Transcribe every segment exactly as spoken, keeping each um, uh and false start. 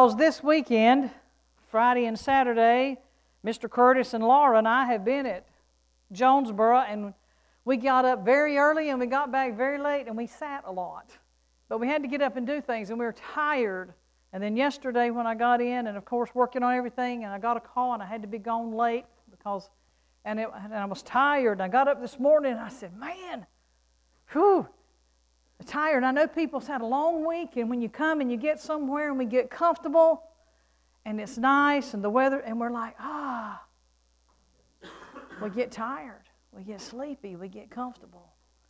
because this weekend, Friday and Saturday, Mister Curtis and Laura and I have been at Jonesboro, and we got up very early and we got back very late, and we sat a lot. But we had to get up and do things, and we were tired. And then yesterday when I got in, and of course working on everything, and I got a call and I had to be gone late because, and, it, and I was tired. And I got up this morning and I said, man, whew, I'm tired. I know people's had a long week, and when you come and you get somewhere and we get comfortable, and it's nice, and the weather, and we're like, ah, we get tired, we get sleepy, we get comfortable.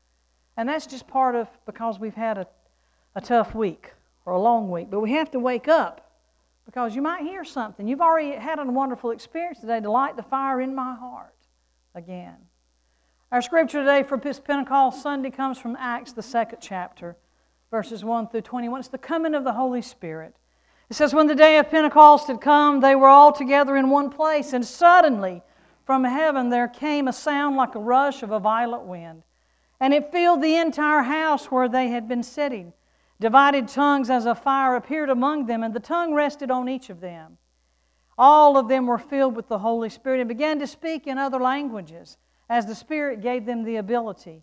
And that's just part of, because we've had a, a tough week, or a long week. But we have to wake up, because you might hear something. You've already had a wonderful experience today to light the fire in my heart again. Our scripture today for this Pentecost Sunday comes from Acts, the second chapter, verses one through twenty-one. It's the coming of the Holy Spirit. It says, when the day of Pentecost had come, they were all together in one place, and suddenly from heaven there came a sound like a rush of a violent wind, and it filled the entire house where they had been sitting. Divided tongues as a fire appeared among them, and the tongue rested on each of them. All of them were filled with the Holy Spirit and began to speak in other languages, as the Spirit gave them the ability.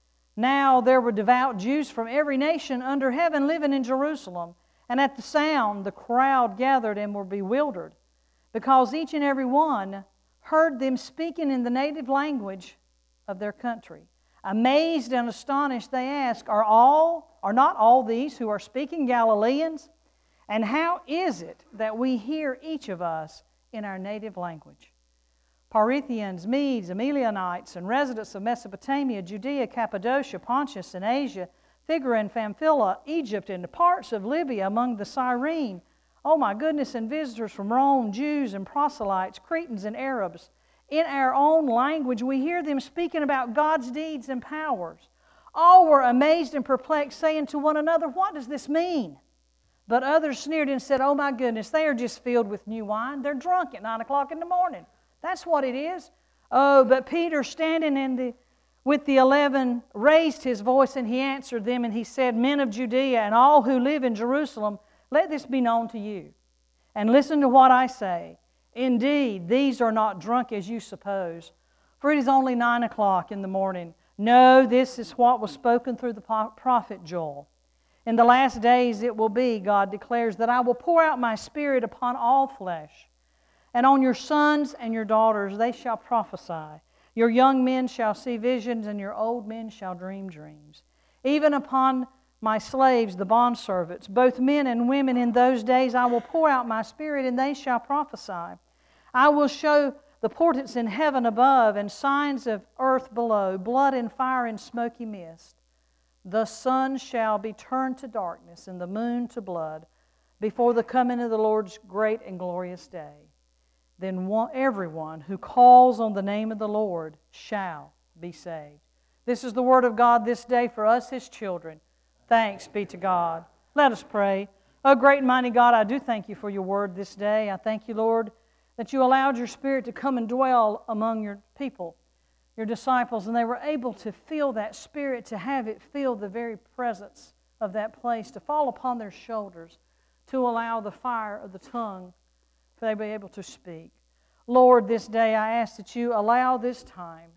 Now there were devout Jews from every nation under heaven living in Jerusalem. And at the sound, the crowd gathered and were bewildered, because each and every one heard them speaking in the native language of their country. Amazed and astonished, they asked, Are all, are not all these who are speaking Galileans? And how is it that we hear each of us in our native language? Parthians, Medes, Emelianites, and residents of Mesopotamia, Judea, Cappadocia, Pontus, and Asia, Phrygia and Pamphylia, Egypt, and parts of Libya among the Cyrene. Oh my goodness, and visitors from Rome, Jews and proselytes, Cretans and Arabs. In our own language, we hear them speaking about God's deeds and powers. All were amazed and perplexed, saying to one another, what does this mean? But others sneered and said, oh my goodness, they are just filled with new wine. They're drunk at nine o'clock in the morning. That's what it is. Oh, but Peter, standing in the with the eleven, raised his voice, and he answered them, and he said, Men of Judea and all who live in Jerusalem, let this be known to you. And listen to what I say. Indeed, these are not drunk as you suppose, for it is only nine o'clock in the morning. No, this is what was spoken through the prophet Joel. In the last days it will be, God declares, that I will pour out my Spirit upon all flesh, and on your sons and your daughters they shall prophesy. Your young men shall see visions, and your old men shall dream dreams. Even upon my slaves, the bondservants, both men and women, in those days I will pour out my Spirit, and they shall prophesy. I will show the portents in heaven above and signs of earth below, blood and fire and smoky mist. The sun shall be turned to darkness, and the moon to blood, before the coming of the Lord's great and glorious day. Then one, everyone who calls on the name of the Lord shall be saved. This is the word of God this day for us, His children. Thanks be to God. Let us pray. Oh, great and mighty God, I do thank you for your word this day. I thank you, Lord, that you allowed your Spirit to come and dwell among your people, your disciples, and they were able to feel that Spirit, to have it feel the very presence of that place, to fall upon their shoulders, to allow the fire of the tongue for they be able to speak. Lord, this day I ask that you allow this time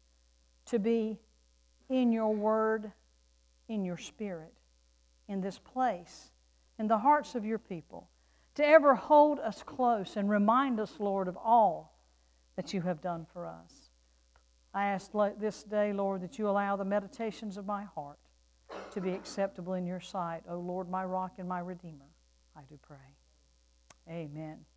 to be in your word, in your Spirit, in this place, in the hearts of your people, to ever hold us close and remind us, Lord, of all that you have done for us. I ask this day, Lord, that you allow the meditations of my heart to be acceptable in your sight. O Lord, my rock and my redeemer, I do pray. Amen.